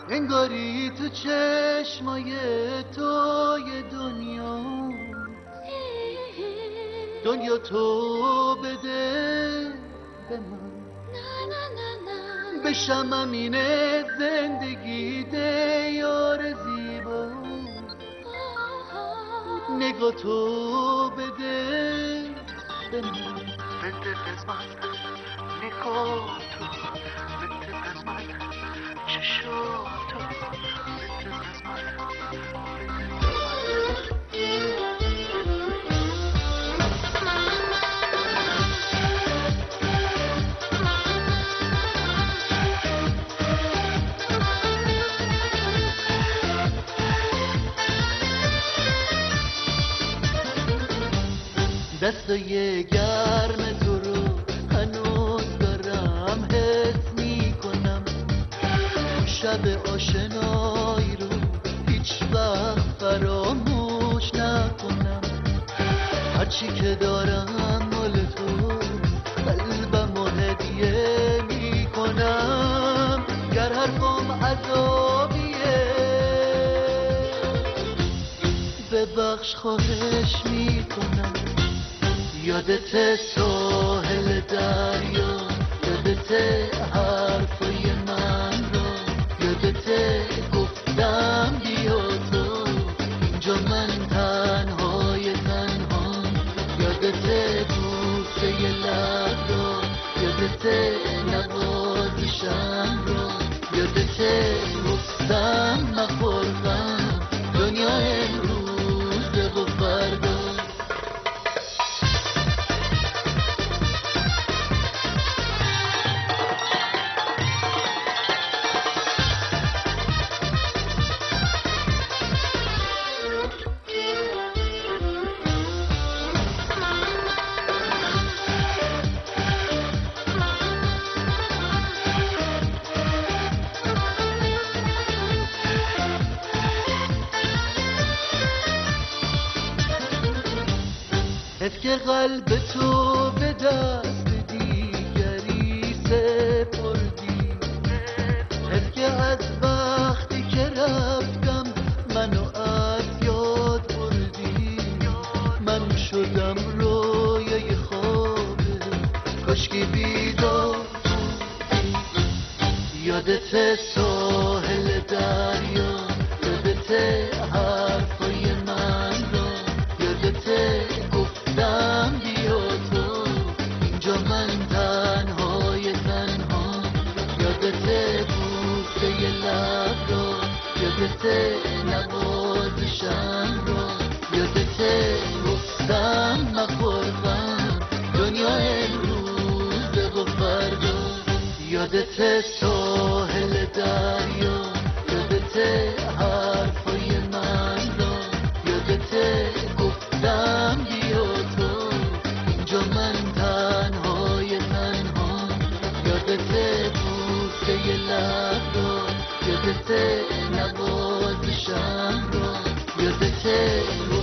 انگاری تو چشمای توی دنیا تو بده به من، بشم امینه زندگی دیار زیبا، نگاه تو بده به من، بده به من نگاه تو، بده به من چشاتو، بده به من. دستای گرم تو رو هنوز دارم حس میکنم، شب آشنایی رو هیچ وقت فراموش نکنم، هرچی که دارم مال تو قلبم و هدیه میکنم، گر حرفم عذابیه ببخش خواهش میکنم، یادت ساحل دریا، یادت حرفای من رو، یادت گفتم بیا تو اینجا من تنهای تنها، یادت بوسه لب رو، یادت نوازشم رو، یادت گفتم مخور غم دنیا امروزه و فردا. حیف که قلب تو به دست دیگری سپردی، حیف که از وقتی که رفتم منو از یاد بردی، من شدم رویای خوابه کاشکی بیدار بودی، یادت ساحل دریا، یادت حرفای من رو، یادت گفتم بیا تو اینجا من تنهای تنها، یادت بوسه لب رو، یادت نوازشم رو، یادت گفتم مخور غم دنیا امروزه و فردا، یادت ساحل دریا، یادت حرفای من رو، یادت گفتم بیا تو اینجا من تنهای تنها، یادت بوسه لب رو، یادت نوازشم رو، یادت